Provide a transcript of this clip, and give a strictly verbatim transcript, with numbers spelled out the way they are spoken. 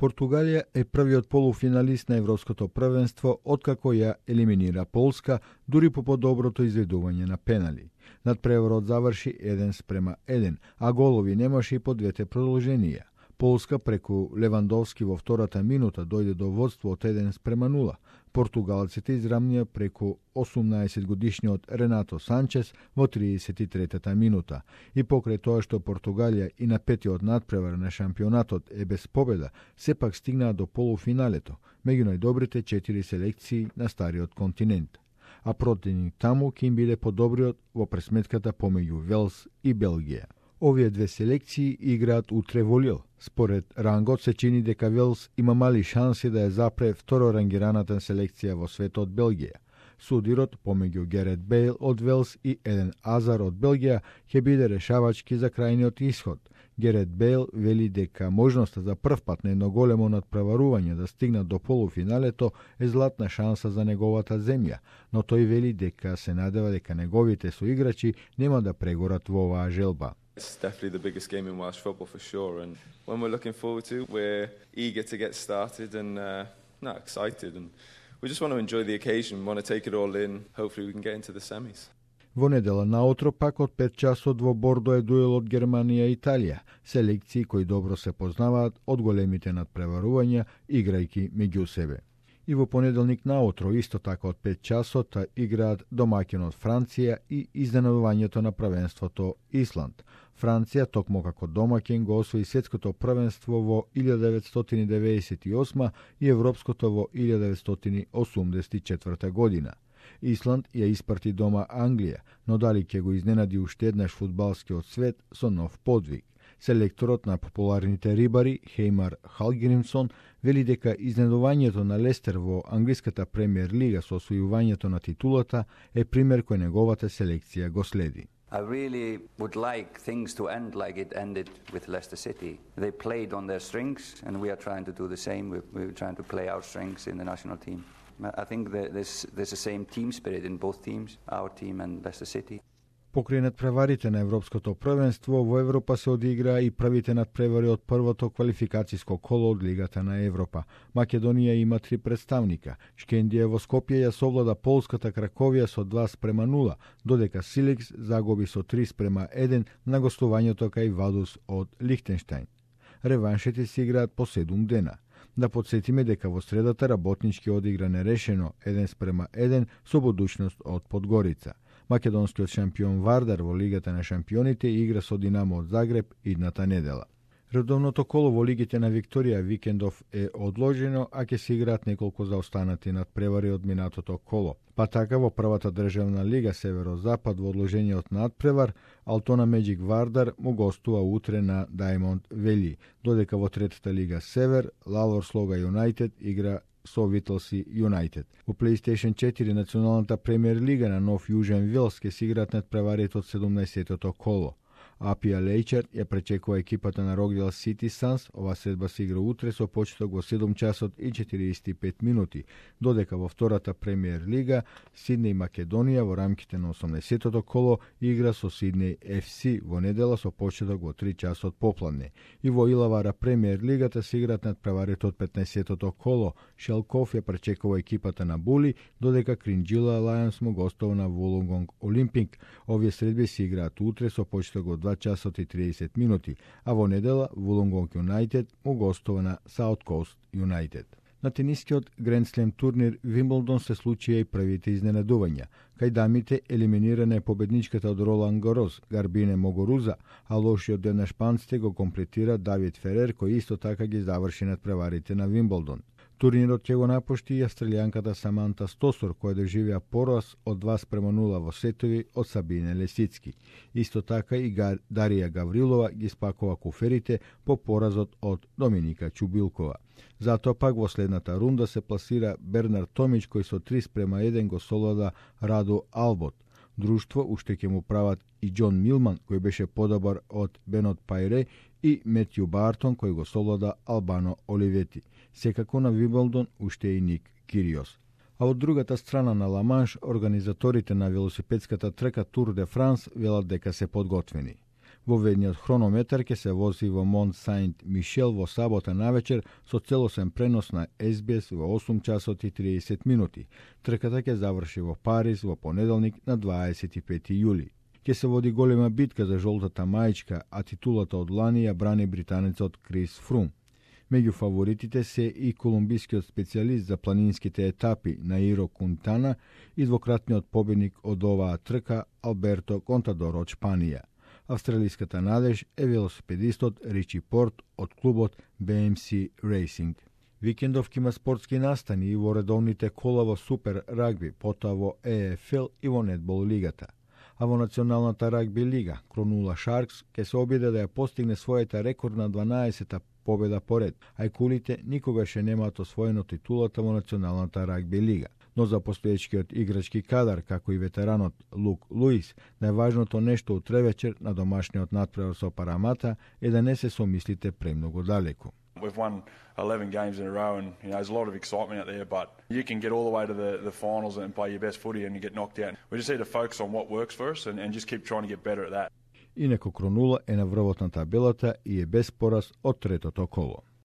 Португалија е првиот полуфиналист на Европското првенство откако ја елиминира Полска, дури по подоброто изведување на пенали. Надпреварот заврши еден спрема еден, а голови немаше и по двете продолженија. Полска преку Левандовски во втората минута дојде до водство од еден спрема нула. Португалците израмнија преку осумнаесетгодишниот Ренато Санчес во триесет и третата минута. И покрај тоа што Португалија и на петиот надпревар на шампионатот е без победа, сепак стигнаа до полуфиналето, меѓу најдобрите четири селекции на стариот континент. А противник таму ќе им биде подобриот во пресметката помеѓу Велс и Белгија. Овие две селекции играат утре во Лил. Според рангот се чини дека Велс има мали шанси да ја запре второрангираната селекција во светот Белгија. Судирот помеѓу Герет Бейл од Велс и Еден Азар од Белгија ќе биде решавачки за крајниот исход. Герет Бейл вели дека можноста за прв пат на едно големо надпреварување да стигнат до полуфиналето е златна шанса за неговата земја, но тој вели дека се надева дека неговите соиграчи нема да прегорат во оваа желба. It's definitely the biggest game in Welsh football for sure, and one we're looking forward to. We're eager to get started and uh, not excited, and we just want to enjoy the occasion, want to take it all in. Hopefully we can get into the semis. Во недела наутро пак од пет часот во Бордо е дуел од Германија и Италија, селекции кои добро се познаваат од големите надпреварувања играјки меѓу себе. И во понеделник наутро исто така од пет часот играат домаќинот Франција и изненадувањето на првенството Исланд. Франција токму како домаќин го освои светското првенство во илјада деветстотини деведесет и осма и европското во илјада деветстотини осумдесет и четврта година. Исланд ја испрати дома Англија, но дали ќе го изненади уште еднаш фудбалскиот свет со нов подвиг. Селекторот на популарните рибари Хеймар Халгримсон вели дека изненадувањето на Лестер во англиската премиер лига со освојувањето на титулата е пример кој неговата селекција го следи. I really would like things to end like it ended with Leicester City. They played on their strengths, and we are trying to do the same. We're, we're trying to play our strengths in the national team. I think that there's, there's the same team spirit in both teams, our team and Leicester City. Покрај надпреварите на Европското првенство, во Европа се одигра и првите надпревари од првото квалификациско коло од Лигата на Европа. Македонија има три представника. Шкендија во Скопје ја совлада полската Краковија со два спрема нула, додека Силекс загуби со три спрема еден на гостувањето кај Вадус од Лихтенштајн. Реваншите се играат по седум дена. Да подсетиме дека во средата работнички одигра нерешено еден спрема еден со будуćност од Подгорица. Македонскиот шампион Вардар во Лигата на шампионите игра со Динамо од Загреб идната недела. Редовното коло во Лигите на Викторија викендов е одложено, а ќе се играат неколку заостанати надпревари од минатото коло. Па така во првата државна лига Северозапад во одложениот надпревар Алтона Меджик Вардар му гостува утре на Даймонд Вели, додека во третата лига Север Лалор Слога Юнайтед игра со Витлси Юнайтед. Во PlayStation четири националната премиер лига на Нов Јужен Велс ќе се играат надпреварите од седумнаесеттото коло. Апија Лејчер ја пречекува екипата на Рокдел Сити Санс. Ова средба се игра утре со почеток во седум часот и четириесет и пет минути, додека во втората премиер лига Сиднеј Македонија во рамките на осумнаесеттото коло игра со Сиднеј Еф Си во недела со почеток во три часот попладне. И во Илавара премиер лигата се играат надпреварите од петнаесеттото коло. Шелков ја пречекува екипата на Були, додека Кринџила Алајанс му гостува на Вулонгонг Олимпик. Овие средби се играат утре со почеток во два часот и триесет минути, а во недела Вулонгонг Юнайтед му гостува на Саут Коуст Юнайтед. На тенискиот Гранд Слем турнир Вимблдон се случија и првите изненадувања. Кај дамите елиминирана е победничката од Ролан Гарос, Гарбине Могоруза, а лошиот ден на шпанците го комплетира Давид Ферер, кој исто така ги заврши надпреварите на Вимблдон. Турнирот ќе го напушти и австралијанката Саманта Стосор, која доживеа пораз од два спрема нула во сетови од Сабине Лесицки. Исто така и Дарија Гаврилова ги спакува куферите по поразот од Доминика Чубилкова. Затоа пак во следната рунда се пласира Бернар Томич, кој со три спрема еден го совлада Раду Албот. Друштво уште ќе му прават и Џон Милман, кој беше подобар од Бенот Пайре, и Метју Бартон, кој го совлада Албано Оливети. Секако на Вимблдон уште и Ник Кириос. А од другата страна на Ла-Манш, организаторите на велосипедската трка Тур де Франс велат дека се подготвени. Во ведниот хронометар ќе се вози во Монт Саинт Мишел во сабота навечер со целосен пренос на Ес Би Ес во осум часот и триесет минути. Трката ќе заврши во Париз во понеделник на дваесет и пети јули. Ќе се води голема битка за жолтата маичка, а титулата од лани ја брани британецот Крис Фрум. Меѓу фаворитите се и колумбискиот специјалист за планинските етапи Наиро Кунтана и двократниот победник од оваа трка Алберто Контадор од Шпанија. Австралиската надеж е велосипедистот Ричи Порт од клубот Би Ем Си Racing. Викендов ќе има спортски настани и во редовните кола во Супер рагби, потоа во Е Еф Ел и во Нетбол лигата. А во Националната рагби лига, Кронула Шаркс ќе се обиде да ја постигне својата рекордна дванаесета победа поред, а кулите никогаш немаат освоено титулата во Националната рагби лига. Но за постоечкиот играчки кадар, како и ветеранот Лук Луис, најважното нешто утре вечер на домашниот натпревар со Парамата е да не се somислите премногу далеку. We've won eleven games in a row and you know, there's a lot of excitement out there, but you can get all the way to the, the finals and play your best footy and you get knocked out. We just need to focus on what works for us and, and just keep trying to get better at that. Инаку Кронула е на врвот на табелата и е без пораз од третото коло.